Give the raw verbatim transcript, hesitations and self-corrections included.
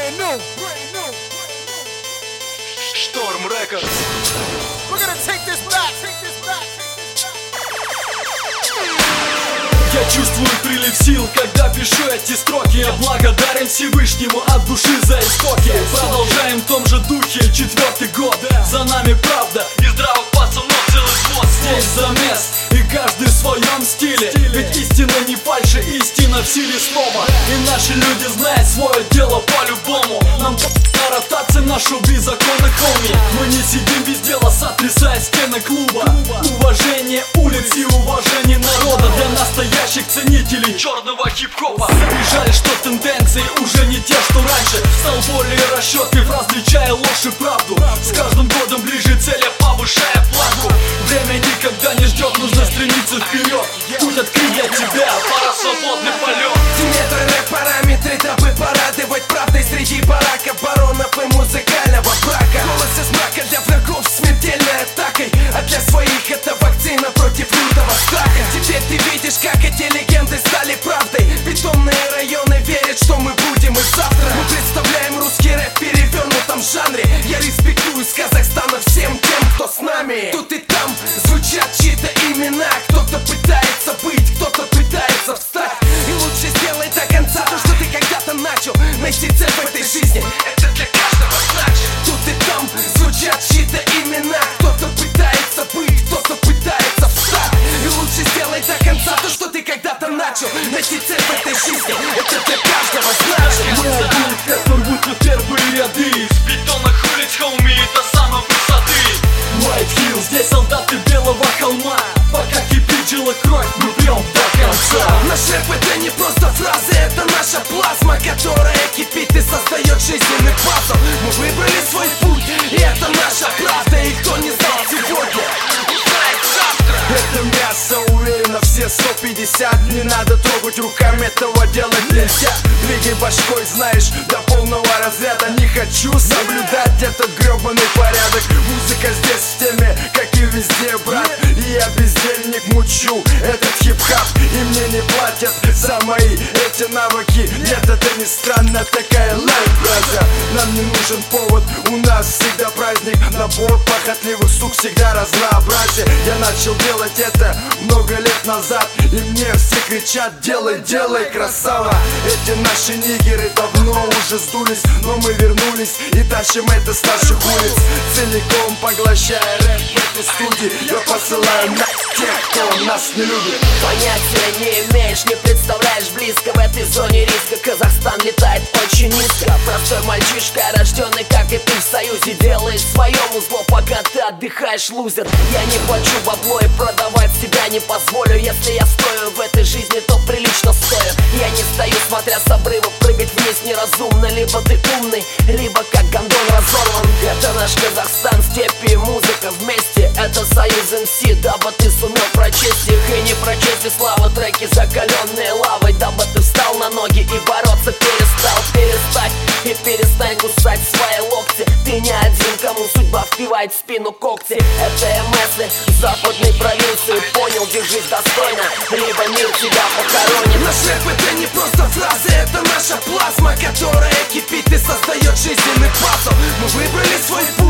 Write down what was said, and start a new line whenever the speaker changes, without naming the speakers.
brand new, brand new.
Storm Records.
We're gonna take this back, take this back.
Я чувствую прилив сил, когда пишу эти строки. Я благодарен Всевышнему от души за истоки. Продолжаем в том же духе, четвертый год. За нами правда и здравых пацанов целый взвод. Здесь замес и каждый в своем стиле. Ведь истина не фальши, истина в силе слова. И наши люди знают свое дело по-любому. Нам на ротации нашу беззаконных хоми. Мы не сидим без дела, сотрясая стены клуба. Уважение улиц и уважение народа для настоящих ценителей черного хип-хопа. И жаль, что тенденции уже не те, что раньше. Стал более расчетлив, различая ложь и правду. С каждым годом ближе цели, повышая планку. Время никогда не ждет, нужно стремиться вперед. Путь открыт для тебя, пора свободный полет.
Метры, рэп-параметры, дабы порадовать правдой среди бараков, баронов и музыкального брака. Голос из мрака для врагов смертельной атакой, а для своих это вакцина против лютого страха. Теперь ты видишь, как эти легенды стали правдой. Ведь темные районы верят, что мы будем и завтра. Мы представляем русский рэп в перевернутом жанре. Я респектую с Казахстана всем тем, кто с нами. Тут и там звучат чьи-то имена. Кто-то пытается быть, кто-то пытается встать. И лучше сделай до конца то, что ты когда-то начал. Найти цель в этой жизни, это для каждого значит. Тут и там звучат чьи-то имена. Кто-то пытается быть, кто-то пытается встать. И лучше сделай до конца то, что ты когда-то начал. Найти цель в этой жизни, это для каждого значит.
Мы один, который рвутся в первые ряды. С бетонных улиц, хоуми, до самой высоты. White Hill, здесь солдаты белого холма. Пока кипит жила кровь, мы бьем до конца.
Наш рэп это не просто фразы, это наша плазма, которая кипит и создает жизненный пазл. Мы выбрали свой путь, и это наша правда. И кто не знал сегодня, узнает завтра.
Это мясо, уверенно, все сто пятьдесят. Не надо трогать руками, этого делать нельзя. Двигай башкой, знаешь, до полного разряда. Не хочу соблюдать этот гребаный порядок. Музыка здесь в теме, как и везде, брат. И я бездельник мучу этот хип-хап. И мне не платят за мои эти навыки. Нет, это не странно, такая лайф, браза. Нам не нужен повод, у нас всегда праздник. Набор похотливых сук, всегда разнообразие. Я начал делать это много лет назад, и мне все кричат: делай, делай, красава. Эти наши нигеры давно уже сдулись, но мы вернулись и тащим это с наших улиц. Целиком поглощая рэп в этой студии, я посылаю на тех, кто нас не любит.
Понятия не имеешь, не представляешь близко. В этой зоне риска Казахстан летает очень низко. Простой мальчишка, рожденный, как и ты, в союзе. Делаешь свое узло, пока ты отдыхаешь, лузер. Я не плачу бабло и продавать себя не позволю. Если я стою в этой жизни, то прилично стою. Я не стою, смотря с обрыва, прыгать вниз неразумно. Либо ты умный, либо как гондон разорван. Это наш Казахстан, степи и музыка вместе. Это союз эм си, дабы ты сумел прочесть их. И не прочесть и слава, треки закаленные лавой. Дабы ты встал на ноги и бороться перестал. Перестать и перестань кусать свои локти. Ты не один, кому судьба впивает в спину когти. Это эм эсы западной провинции. Понял, держись достойно, либо мир тебя похоронит.
Наш рэп это не просто фразы, это наша плазма, которая кипит и создает жизненный пазл. Мы выбрали свой путь,